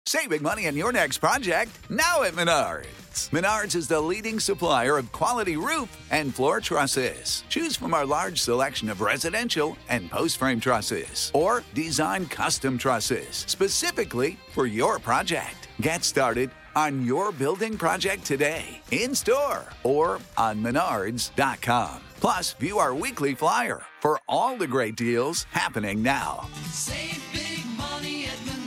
Saving money on your next project, now at Menards. Menards is the leading supplier of quality roof and floor trusses. Choose from our large selection of residential and post-frame trusses, or design custom trusses specifically for your project. Get started on your building project today, in-store or on menards.com. Plus, view our weekly flyer for all the great deals happening now. Save big money at Menards.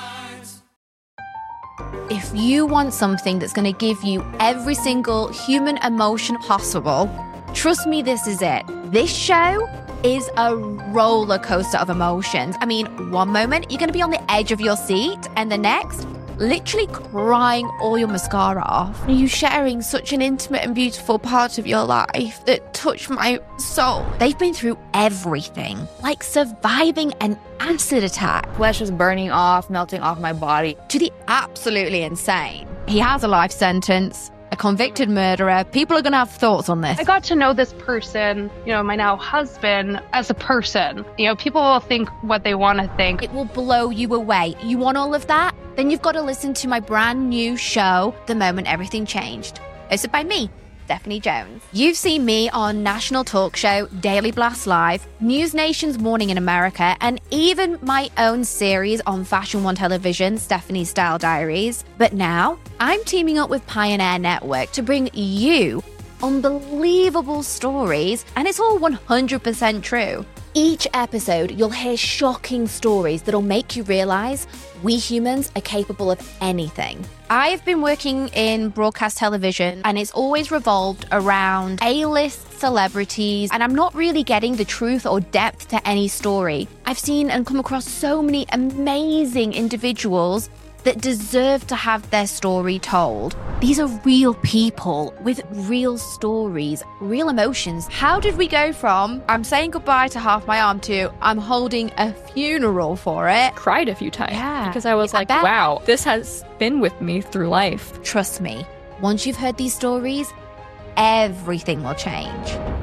If you want something that's going to give you every single human emotion possible, trust me, this is it. This show is a roller coaster of emotions. I mean, one moment you're going to be on the edge of your seat, and the next, literally crying all your mascara off. You sharing such an intimate and beautiful part of your life that touched my soul. They've been through everything, like surviving an acid attack. Flesh was burning off, melting off my body. To the absolutely insane. He has a life sentence, a convicted murderer. People are going to have thoughts on this. I got to know this person, my now husband, as a person. People will think what they want to think. It will blow you away. You want all of that? Then you've got to listen to my brand new show, The Moment Everything Changed, hosted by me, Stephanie Jones. You've seen me on national talk show Daily Blast Live, News Nation's Morning in America, and even my own series on Fashion One Television, Stephanie's Style Diaries. But now, I'm teaming up with Pioneer Network to bring you unbelievable stories, and it's all 100% true. Each episode, you'll hear shocking stories that'll make you realize we humans are capable of anything. I've been working in broadcast television, and it's always revolved around A-list celebrities, and I'm not really getting the truth or depth to any story. I've seen and come across so many amazing individuals that deserve to have their story told. These are real people with real stories, real emotions. How did we go from I'm saying goodbye to half my arm to I'm holding a funeral for it? Cried a few times. Yeah. Because I was like, wow, this has been with me through life. Trust me, once you've heard these stories, everything will change.